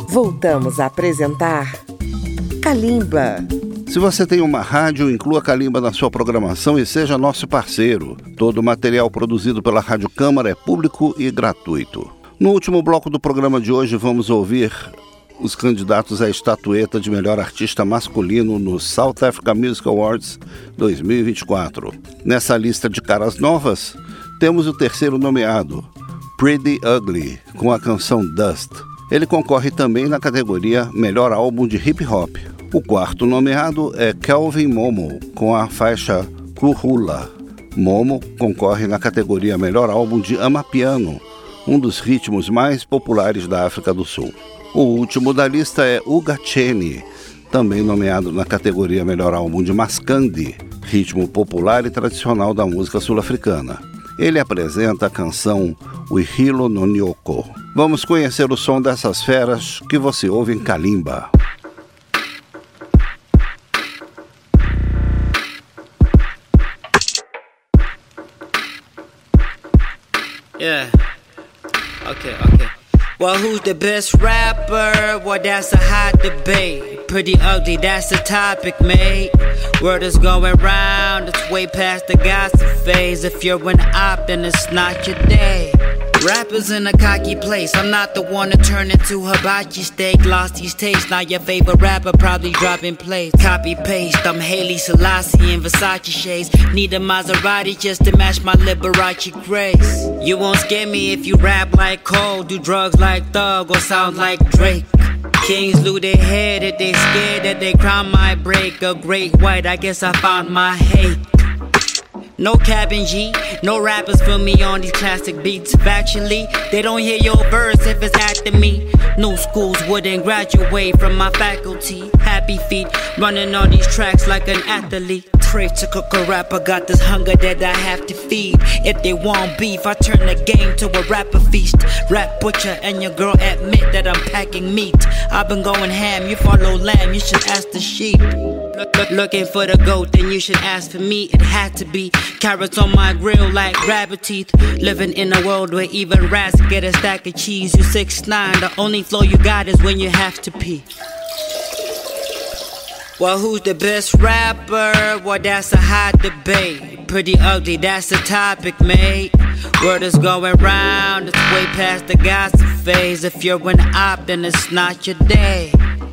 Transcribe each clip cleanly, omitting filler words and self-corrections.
Voltamos a apresentar Kalimba. Se você tem uma rádio, inclua Kalimba na sua programação e seja nosso parceiro. Todo o material produzido pela Rádio Câmara é público e gratuito. No último bloco do programa de hoje, vamos ouvir os candidatos à estatueta de melhor artista masculino no South Africa Music Awards 2024. Nessa lista de caras novas, temos o terceiro nomeado, Pretty Ugly, com a canção Dust. Ele concorre também na categoria Melhor Álbum de Hip Hop. O quarto nomeado é Kelvin Momo, com a faixa Kuhula. Momo concorre na categoria Melhor Álbum de Amapiano, um dos ritmos mais populares da África do Sul. O último da lista é Uga Cheni, também nomeado na categoria Melhor Álbum de Maskandi, ritmo popular e tradicional da música sul-africana. Ele apresenta a canção Wihilo no Nyoko. Vamos conhecer o som dessas feras que você ouve em Kalimba. Yeah. Okay. Well, who's the best rapper? Well, that's a hot debate. Pretty ugly, that's the topic, mate. Word is going round, it's way past the gossip phase. If you're an op, then it's not your day. Rappers in a cocky place, I'm not the one to turn into hibachi steak. Lost these tastes, now your favorite rapper probably dropping plates. Copy paste, I'm Haile Selassie in Versace shades. Need a Maserati just to match my Liberace grace. You won't scare me if you rap like Cole, do drugs like Thug, or sound like Drake. Kings lose their head if they scared that their crown might break. A great white, I guess I found my hate. No cabin G, no rappers feel me on these classic beats. Factually, they don't hear your verse if it's after me. No schools wouldn't graduate from my faculty. Happy feet, running on these tracks like an athlete. Crave to cook a rapper, got this hunger that I have to feed. If they want beef, I turn the game to a rapper feast. Rap butcher and your girl admit that I'm packing meat. I've been going ham, you follow lamb, you should ask the sheep. Looking for the goat, then you should ask for me. It had to be carrots on my grill like rabbit teeth. Living in a world where even rats get a stack of cheese. You 6'9", the only flow you got is when you have to pee. Well, who's the best rapper? Well, that's a hot debate. Pretty ugly, that's the topic, mate. Word is going round, it's way past the gossip phase. If you're an op, then it's not your day.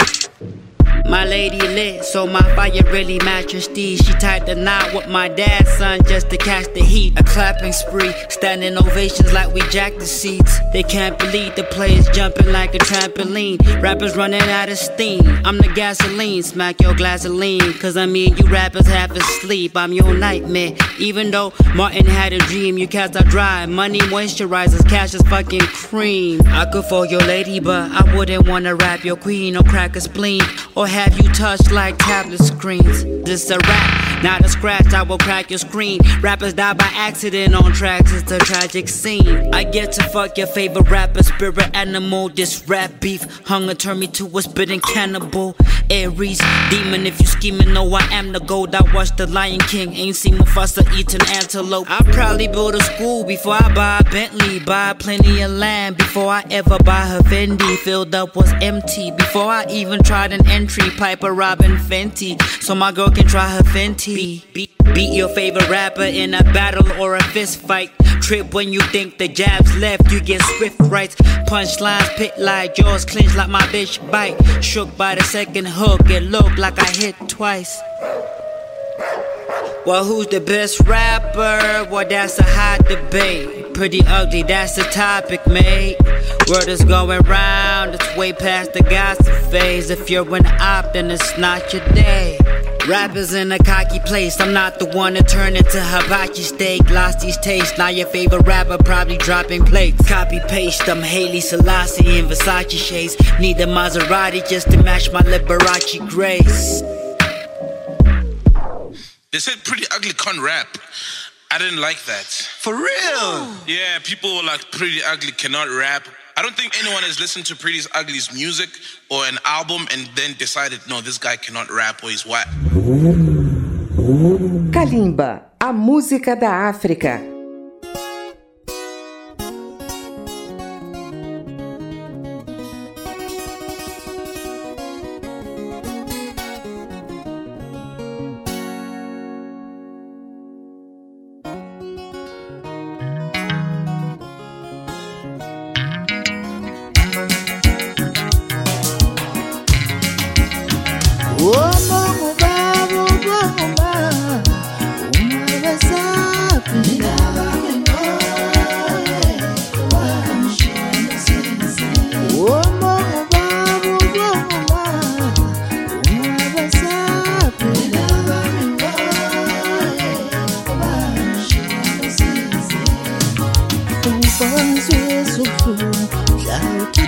My lady lit, so my fire really matches these. She tied the knot with my dad's son just to catch the heat. A clapping spree, standing ovations like we jacked the seats. They can't believe the players jumping like a trampoline. Rappers running out of steam, I'm the gasoline. Smack your glasoline, cause I mean you rappers half asleep. I'm your nightmare, even though Martin had a dream. You cats are dry, money moisturizers, cash is fucking cream. I could for your lady, but I wouldn't wanna rap your queen or crack a spleen. Or have you touched like tablet screens? This a rap, not a scratch, I will crack your screen. Rappers die by accident on tracks, it's a tragic scene. I get to fuck your favorite rapper, spirit animal. This rap beef, hunger turn me to a spitting cannibal. Aries, demon if you scheming, know I am the gold. I watched the Lion King, ain't seen Mufasa eating antelope. I probably build a school before I buy a Bentley. Buy plenty of land before I ever buy her Fendi. Filled up was empty before I even tried an entry. Piper Robin Fenty, so my girl can try her Fenty. Beat your favorite rapper in a battle or a fist fight. Trip when you think the jab's left, you get swift rights. Punchlines pit like jaws clench like my bitch bite. Shook by the second hook, it looked like I hit twice. Well, who's the best rapper? Well, that's a hot debate. Pretty ugly, that's the topic, mate. Word is going round, it's way past the gossip phase. If you're an op, then it's not your day. Rappers in a cocky place, I'm not the one to turn into hibachi steak. Lost these tastes, now your favorite rapper probably dropping plates. Copy paste, I'm Haile Selassie in Versace shades. Need a Maserati just to match my Liberace grace. They said Pretty Ugly can't rap. I didn't like that. For real? Yeah, people were like, Pretty Ugly cannot rap. I don't think anyone has listened to Pretty Ugly's music or an album and then decided, no, this guy cannot rap or he's whack. Kalimba, a música da África.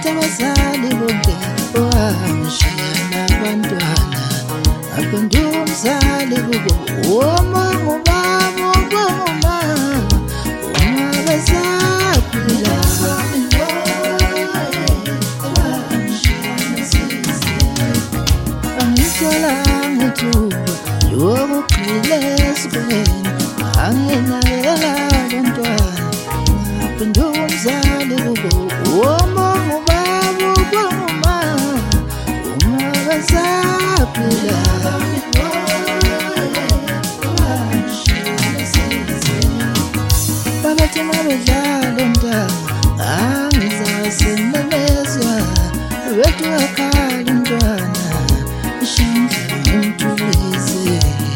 uthatha abazali bonke wangishiya nabantwana ngaphenduka umzali kubo uma ngubaba uma basaphila angitholanga ithuba lokugxila esikweni anginakekela abantwana ngaphenduka umzali kubo uma ngubaba uma basaphila babathi mabedlala umntwana angizasememezwa wethu wakhala umntwana ishandla ngimthulize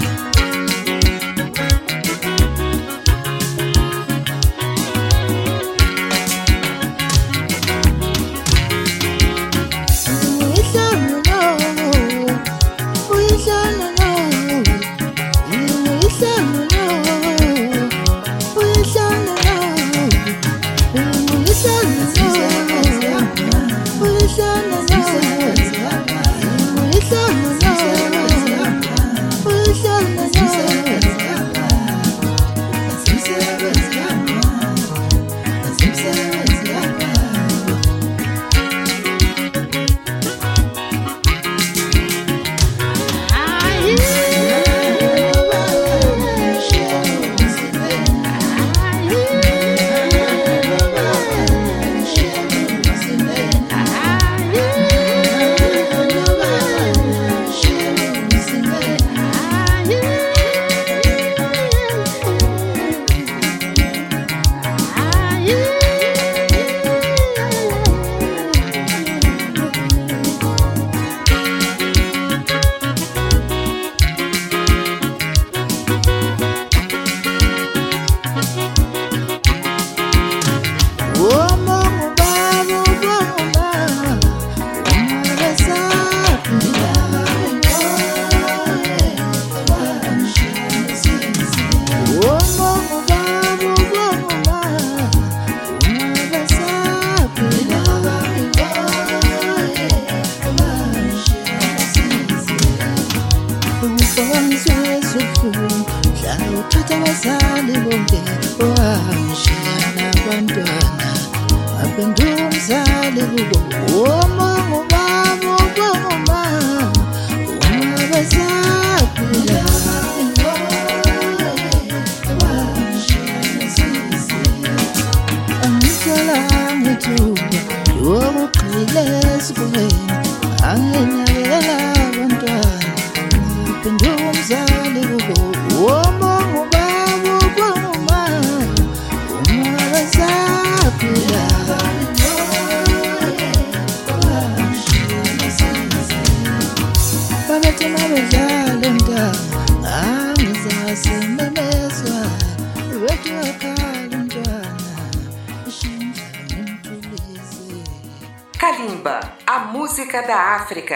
uthatha abazali bonke wangishiya nabantwana ngaphenduka umzali kubo uma ngubaba uma basaphila angitholanga ithuba lokugxila esikweni anginakekela abantwana ngaphenduka umzali kubo uma ngubaba uma basaphila babathi mabedlala umntwana angizasememezwa wethu wakhala umntwana ishandla ngimthulize. Kalimba, a música da África.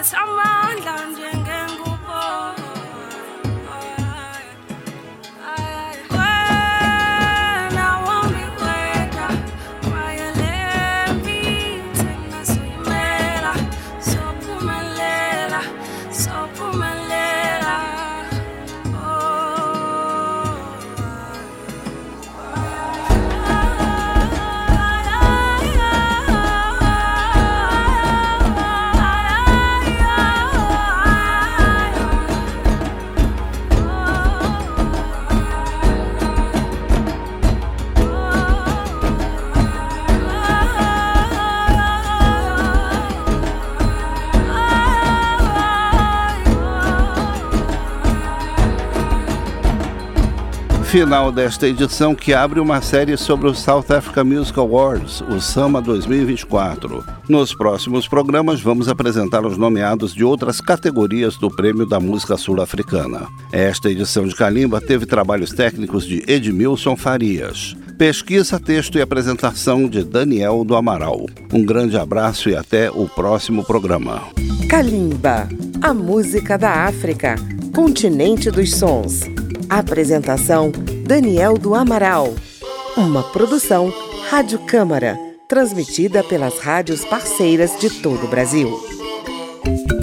Final desta edição que abre uma série sobre o South Africa Music Awards, o SAMA 2024. Nos próximos programas vamos apresentar os nomeados de outras categorias do Prêmio da Música Sul-Africana. Esta edição de Kalimba teve trabalhos técnicos de Edmilson Farias. Pesquisa, texto e apresentação de Daniel do Amaral. Um grande abraço e até o próximo programa. Kalimba, a música da África, continente dos sons. Apresentação, Daniel do Amaral. Uma produção Rádio Câmara, transmitida pelas rádios parceiras de todo o Brasil.